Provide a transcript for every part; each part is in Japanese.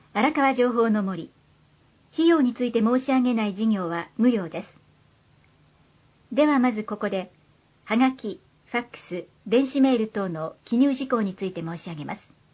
荒川情報の森。費用について申し上げない事業は無料です。ではまずここで、はがき、ファックス、電子メール等の記入事項について申し上げます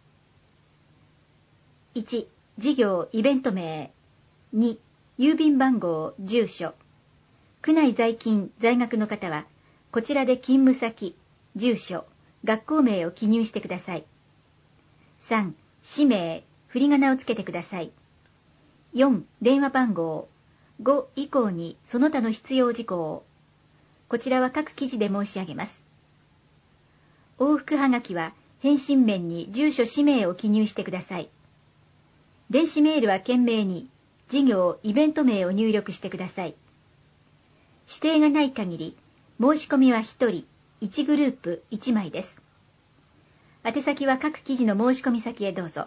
。1、事業、イベント名。2、郵便番号、住所。区内在勤、在学の方は、こちらで勤務先、住所、学校名を記入してください。3、氏名、振り仮名をつけてください。4、電話番号。5以降にその他の必要事項。こちらは各記事で申し上げます。往復はがきは返信面に住所氏名を記入してください。電子メールは懸命に事業・イベント名を入力してください。指定がない限り申し込みは1人、1グループ1枚です。宛先は各記事の申し込み先へどうぞ。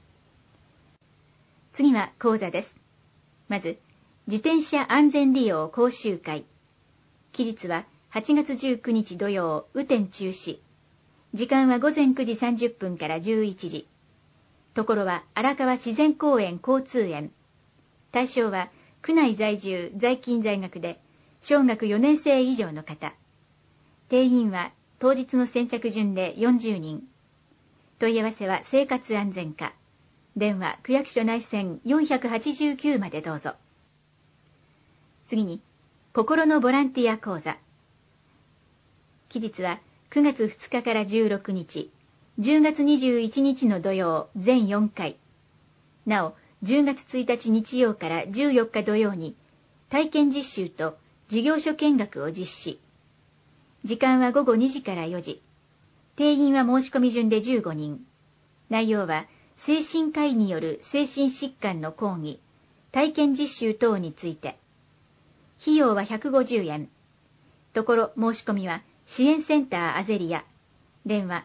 次は講座です。まず、自転車安全利用講習会。期日は8月19日土曜、雨天中止。時間は午前9時30分から11時。ところは荒川自然公園交通園。対象は区内在住、在勤在学で、小学4年生以上の方。定員は当日の先着順で40人。問い合わせは生活安全課。電話区役所内線489までどうぞ。次に、心のボランティア講座。期日は9月2日から16日、10月21日の土曜全4回。なお、10月1日日曜から14日土曜に、体験実習と事業所見学を実施。時間は午後2時から4時。定員は申し込み順で15人。内容は、精神科医による精神疾患の講義、体験実習等について。費用は150円。ところ申し込みは支援センターアゼリア。電話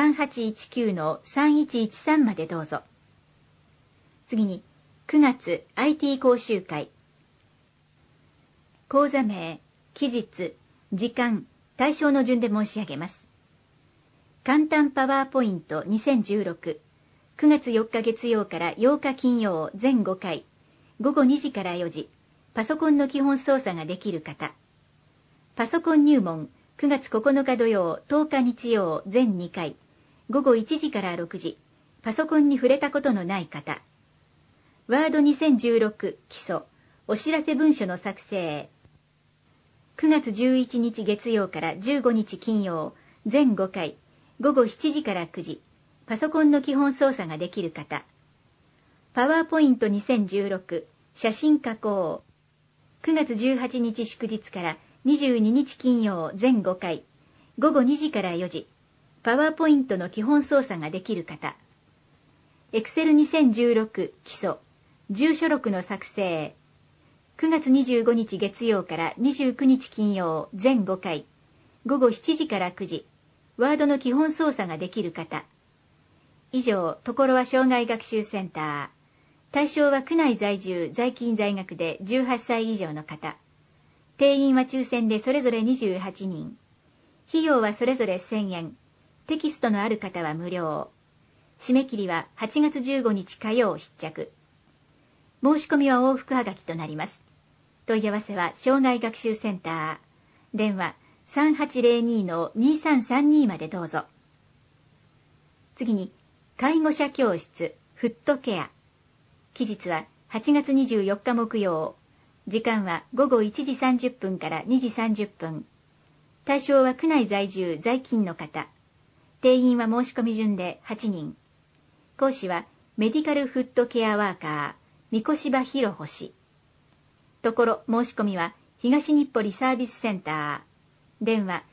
3819-3113までどうぞ。次に、9月 IT 講習会。講座名、期日、時間、対象の順で申し上げます。簡単パワーポイント2016。9月4日月曜から8日金曜全5回、午後2時から4時、パソコンの基本操作ができる方。パソコン入門、9月9日土曜、10日日曜全2回、午後1時から6時、パソコンに触れたことのない方。ワード2016基礎、お知らせ文書の作成。9月11日月曜から15日金曜、全5回、午後7時から9時、パソコンの基本操作ができる方。パワーポイント2016写真加工。9月18日祝日から22日金曜全5回、午後2時から4時、パワーポイントの基本操作ができる方。エクセル2016基礎、住所録の作成。9月25日月曜から29日金曜全5回、午後7時から9時、ワードの基本操作ができる方。以上、ところは障害学習センター。対象は区内在住、在勤在学で18歳以上の方。定員は抽選でそれぞれ28人。費用はそれぞれ1000円。テキストのある方は無料。締め切りは8月15日火曜必着。申し込みは往復はがきとなります。問い合わせは障害学習センター。電話3802-2332までどうぞ。次に、介護者教室、フットケア。期日は8月24日木曜。時間は午後1時30分から2時30分。対象は区内在住、在勤の方。定員は申し込み順で8人。講師はメディカルフットケアワーカー、三越場博星。ところ申し込みは東日暮里サービスセンター。電話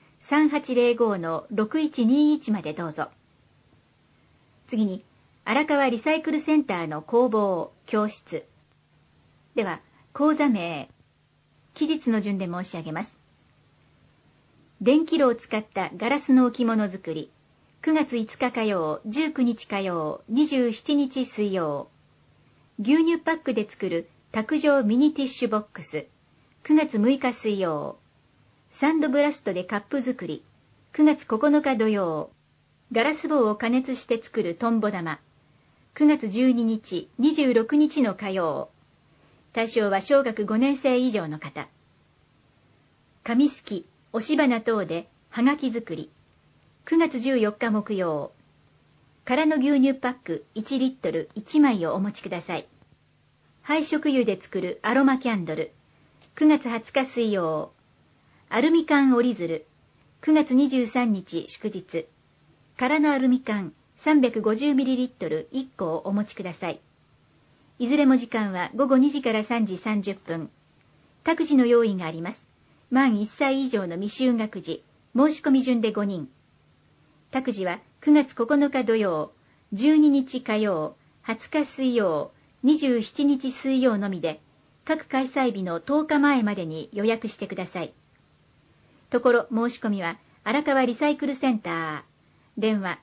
3805-6121までどうぞ。次に、荒川リサイクルセンターの工房、教室。では、講座名、期日の順で申し上げます。電気炉を使ったガラスの置物作り。9月5日火曜、19日火曜、27日水曜。牛乳パックで作る卓上ミニティッシュボックス。9月6日水曜。サンドブラストでカップ作り。9月9日土曜。ガラス棒を加熱して作るトンボ玉。 9月12日、26日の火曜。対象は小学5年生以上の方。紙すき、押し花等ではがき作り。9月14日木曜。空の牛乳パック1リットル1枚をお持ちください。廃食油で作るアロマキャンドル。9月20日水曜。アルミ缶折り鶴。9月23日祝日。空のアルミ缶 350ml 1個をお持ちください。いずれも時間は午後2時から3時30分。託児の用意があります。満1歳以上の未就学児、申し込み順で5人。託児は9月9日土曜、12日火曜、20日水曜、27日水曜のみで、各開催日の10日前までに予約してください。ところ申し込みは荒川リサイクルセンター。電話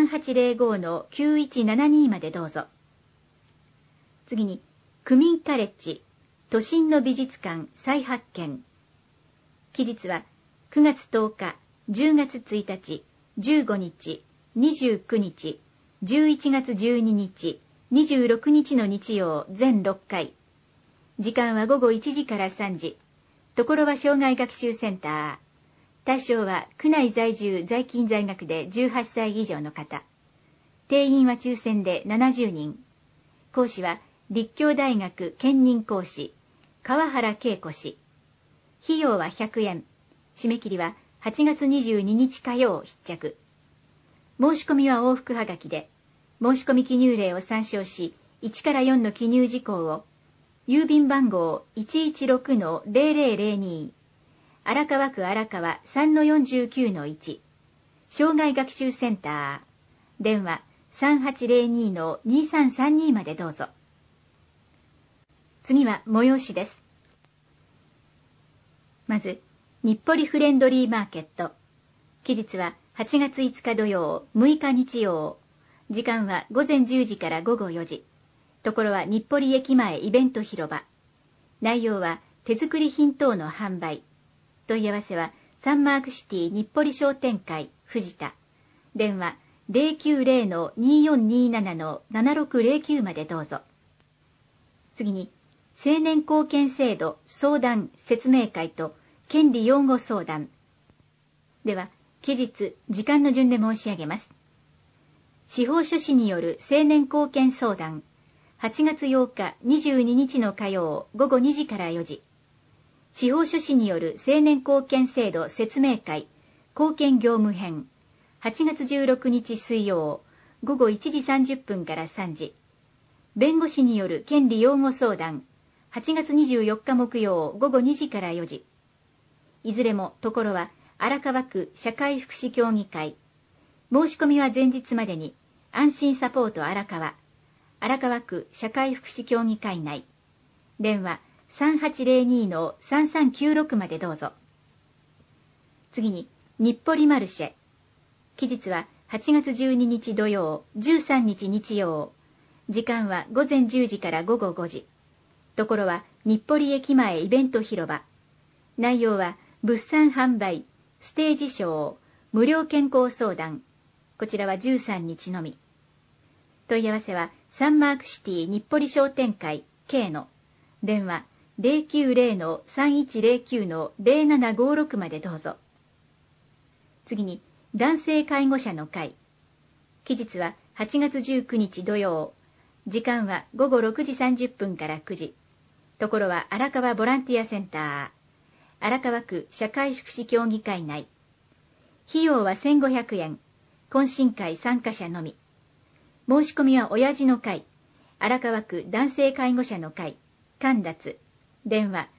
3805-9172 までどうぞ。次に、区民カレッジ、都心の美術館再発見。期日は9月10日、10月1日、15日、29日、11月12日、26日の日曜全6回。時間は午後1時から3時。ところは障害学習センター。対象は区内在住在勤在学で18歳以上の方。定員は抽選で70人。講師は立教大学兼任講師、川原恵子氏。費用は100円。締め切りは8月22日火曜必着。申し込みは往復はがきで、申し込み記入例を参照し、1から4の記入事項を、郵便番号 116-0002、荒川区荒川 3-49-1、障害学習センター、電話 3802-2332 までどうぞ。次は催しです。まず、日暮里フレンドリーマーケット。期日は8月5日土曜、6日日曜。時間は午前10時から午後4時。ところは日暮里駅前イベント広場。内容は手作り品等の販売。問い合わせはサンマークシティ日暮里商店会藤田。電話 090-2427-7609 までどうぞ。次に、青年貢献制度相談説明会と権利擁護相談。では、期日、時間の順で申し上げます。司法書士による青年貢献相談。8月8日22日の火曜午後2時から4時。司法書士による青年貢献制度説明会貢献業務編。8月16日水曜午後1時30分から3時。弁護士による権利擁護相談。8月24日木曜午後2時から4時。いずれもところは荒川区社会福祉協議会。申し込みは前日までに安心サポート荒川。荒川区社会福祉協議会内。電話 3802-3396 までどうぞ。次に、日暮里マルシェ。期日は8月12日土曜、13日日曜。時間は午前10時から午後5時。ところは日暮里駅前イベント広場。内容は物産販売、ステージショー、無料健康相談。こちらは13日のみ。問い合わせはサンマークシティ日暮里商店会 K の電話 090-3109-0756 までどうぞ。次に、男性介護者の会。期日は8月19日土曜。時間は午後6時30分から9時。ところは荒川ボランティアセンター。荒川区社会福祉協議会内。費用は1500円。懇親会参加者のみ。申し込みは親父の会。荒川区男性介護者の会。神立。電話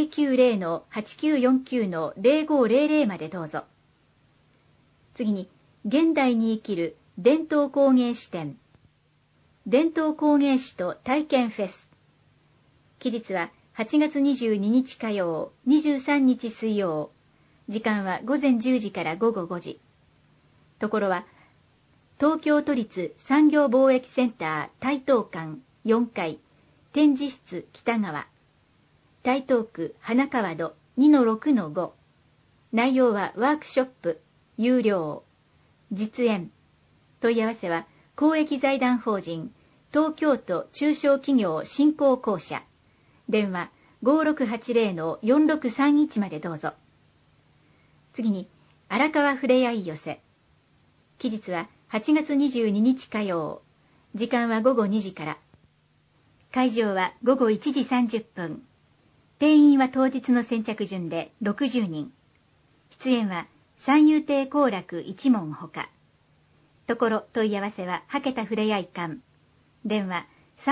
090-8949-0500 までどうぞ。次に、現代に生きる伝統工芸士展。伝統工芸士と体験フェス。期日は8月22日火曜、23日水曜。時間は午前10時から午後5時。ところは、東京都立産業貿易センター台東館4階、展示室北側。台東区花川戸 2-6-5。内容はワークショップ、有料。実演。問い合わせは公益財団法人東京都中小企業振興公社。電話5680-4631までどうぞ。次に、荒川ふれあい寄せ。期日は8月22日火曜。時間は午後2時から。会場は午後1時30分。定員は当日の先着順で60人。出演は三遊亭好楽一門ほか。ところ問い合わせははけたふれあい館。電話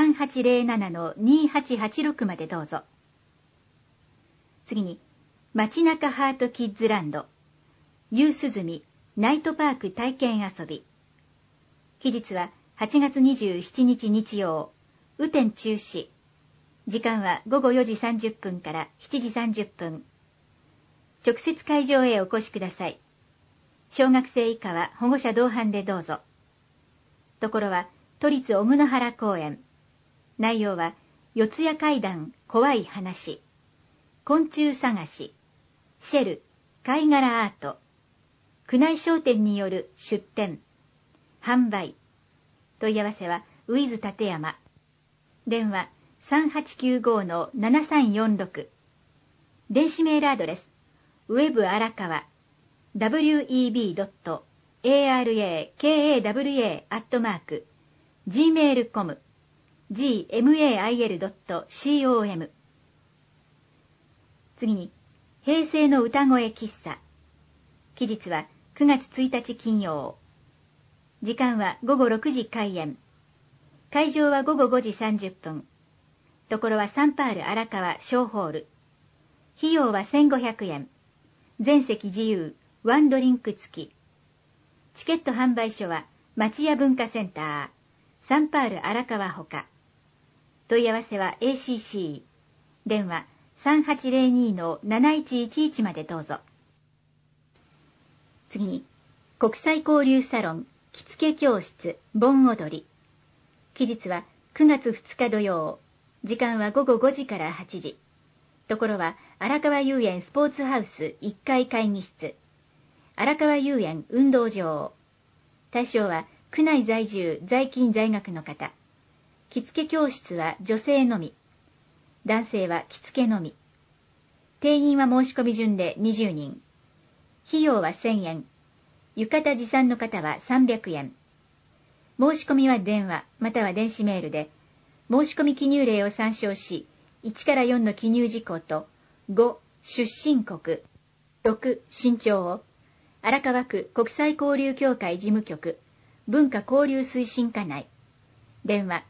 3807-2886までどうぞ。次に、街中ハートキッズランド。夕涼みナイトパーク体験遊び。期日は8月27日日曜。雨天中止。時間は午後4時30分から7時30分。直接会場へお越しください。小学生以下は保護者同伴でどうぞ。ところは都立小久野原公園。内容は四谷怪談怖い話、昆虫探し、シェル貝殻アート、宮内商店による出展、販売。問い合わせはウィズ立山。電話3895-7346。電子メールアドレスウェブ荒川 web.arakawa@gmail.com gmail.com。 次に、平成の歌声喫茶。期日は9月1日金曜。時間は午後6時開演。会場は午後5時30分。ところはサンパール荒川小ホール。費用は1500円。全席自由、ワンドリンク付き。チケット販売所は町屋文化センター、サンパール荒川ほか。問い合わせは ACC。電話3802-7111までどうぞ。次に、国際交流サロン着付け教室盆踊り。期日は9月2日土曜。時間は午後5時から8時。ところは荒川遊園スポーツハウス1階会議室、荒川遊園運動場。対象は区内在住在勤在学の方。着付け教室は女性のみ。男性は着付けのみ。定員は申し込み順で20人。費用は1000円。浴衣持参の方は300円。申し込みは電話または電子メールで、申し込み記入例を参照し、1から4の記入事項と、5、出身国、6、身長を、荒川区国際交流協会事務局、文化交流推進課内。電話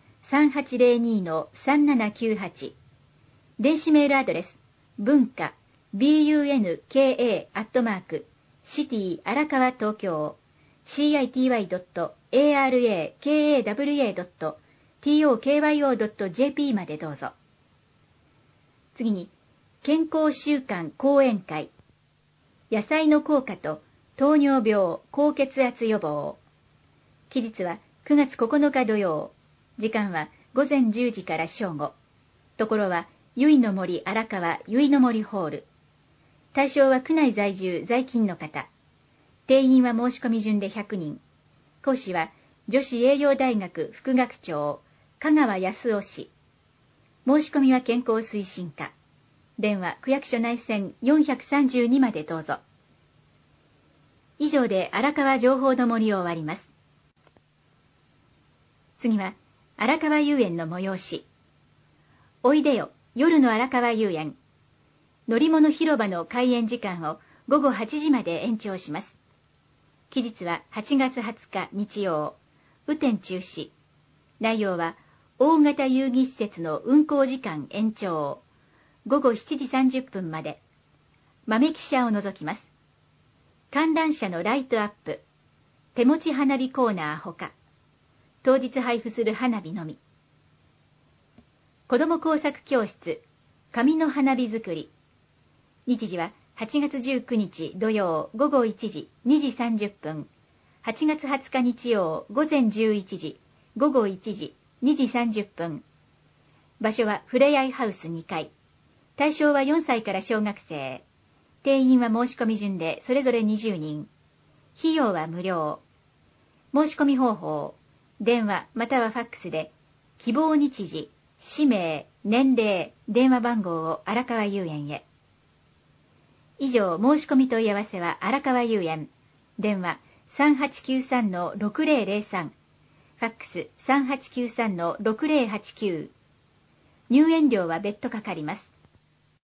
3802-3798。電子メールアドレス、文化、bunka@city 荒川東京、city.arakawa.tokyo.jp までどうぞ。次に、健康習慣講演会。野菜の効果と糖尿病、高血圧予防。期日は9月9日土曜。時間は午前10時から正午。ところは、ゆいの森荒川ゆいの森ホール。対象は区内在住在勤の方。定員は申し込み順で100人。講師は女子栄養大学副学長香川康夫氏。申し込みは健康推進課。電話区役所内線432までどうぞ。以上で荒川情報の森を終わります。次は荒川遊園の催し。おいでよ夜の荒川遊園。乗り物広場の開園時間を午後8時まで延長します。期日は8月20日日曜。雨天中止。内容は大型遊戯施設の運行時間延長。午後7時30分まで。豆汽車を除きます。観覧車のライトアップ。手持ち花火コーナーほか。当日配布する花火のみ。子ども工作教室。紙の花火作り。日時は8月19日土曜午後1時2時30分。8月20日日曜午前11時、午後1時2時30分。場所はふれあいハウス2階。対象は4歳から小学生。定員は申し込み順でそれぞれ20人。費用は無料。申し込み方法。電話またはファックスで希望日時、氏名、年齢、電話番号を荒川遊園へ。以上、申し込み問い合わせは荒川遊園。電話 3893-6003。ファックス 3893-6089。入園料は別途かかります。